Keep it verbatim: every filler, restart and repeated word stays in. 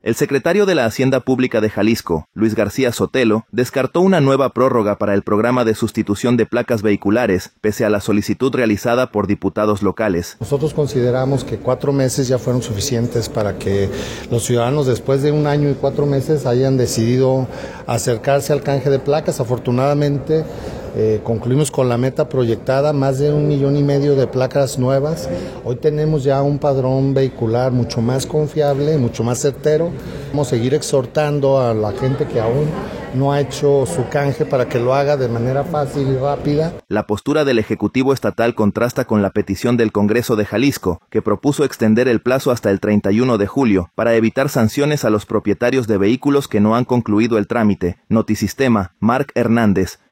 El secretario de la Hacienda Pública de Jalisco, Luis García Sotelo, descartó una nueva prórroga para el programa de sustitución de placas vehiculares, pese a la solicitud realizada por diputados locales. Nosotros consideramos que cuatro meses ya fueron suficientes para que los ciudadanos después de un año y cuatro meses hayan decidido acercarse al canje de placas. Afortunadamente, Eh, concluimos con la meta proyectada, más de un millón y medio de placas nuevas. Hoy tenemos ya un padrón vehicular mucho más confiable, mucho más certero. Vamos a seguir exhortando a la gente que aún no ha hecho su canje para que lo haga de manera fácil y rápida. La postura del Ejecutivo Estatal contrasta con la petición del Congreso de Jalisco, que propuso extender el plazo hasta el treinta y uno de julio para evitar sanciones a los propietarios de vehículos que no han concluido el trámite. Notisistema, Marc Hernández.